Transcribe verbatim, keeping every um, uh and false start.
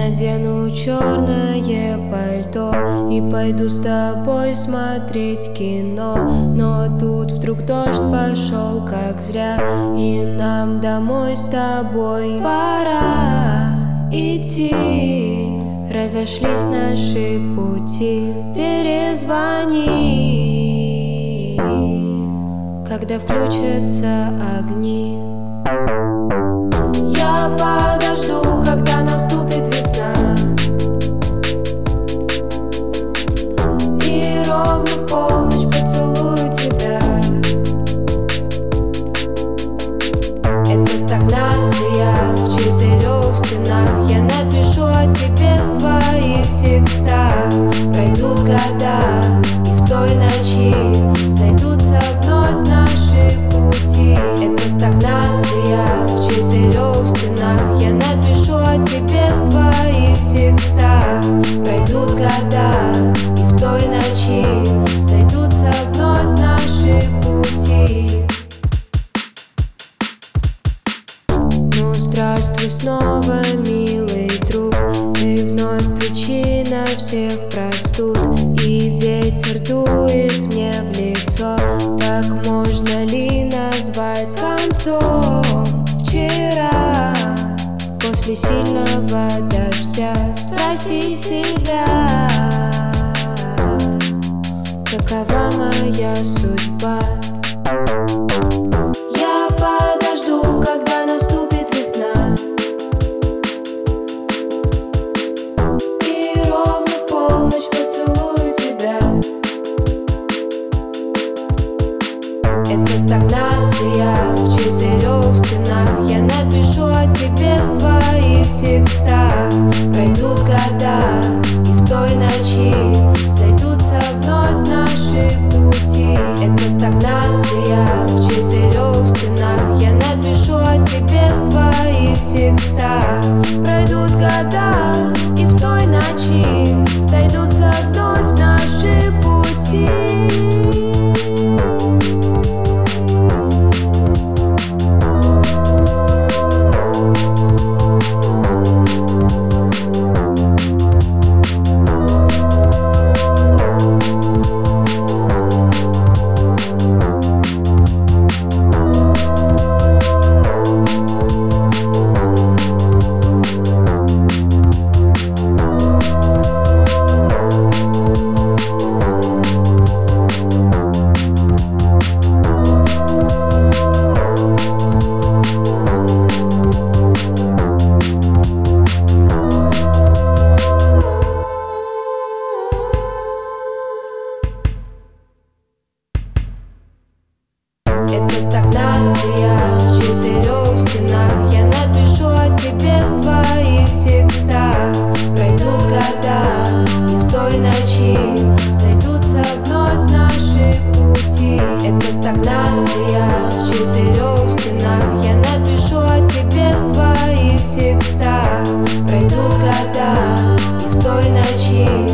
надену черное пальто и пойду с тобой смотреть кино. Но тут вдруг дождь пошел как зря, и нам домой с тобой пора идти. Разошлись наши пути, перезвони, когда включатся огни. Я подожду, когда наступит весна, и ровно в полночь поцелую тебя. Это стагнация в четырех стенах. Я напишу о тебе в своих текстах. Пройдут года, и в той ночи сойдутся вновь наши пути. Это стагнация в четырех стенах. Я напишу о тебе в своих текстах. Пройдут года, и в той ночи сойдутся вновь наши пути. Ну, здравствуй снова, милый друг. Ты вновь причина всех простуд, и ветер дует мне в лицо. Так можно ли назвать концом? Вчера, после сильного дождя, спроси себя, какова моя судьба. Я подожду, когда наступит весна, и ровно в полночь поцелую тебя. Это стагнация в четырех стенах. Я напишу о тебе в своих текстах. Пройдут года, и в той ночи сойдутся вновь наши пути. Это стагнация в четырех стенах. Я напишу о тебе в своих текстах. Пройдут года, и в той ночи сойдутся вновь наши пути. Это стагнация в четырех стенах. Я напишу о тебе в своих текстах. Пройдут года, и в той ночи сойдутся вновь наши пути. Это стагнация в четырех стенах. Я напишу о тебе в своих текстах. Пройдут года, и в той ночи